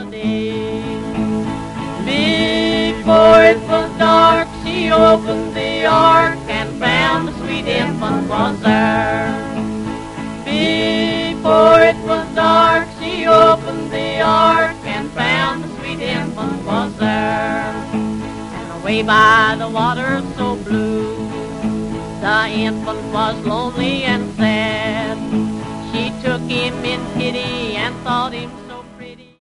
day. Before it was dark, she opened the ark and found the sweet infant was there. Before it was dark, she opened the ark and found the sweet infant was there. And away by the water so blue, the infant was lonely and sad. She took him in pity and thought him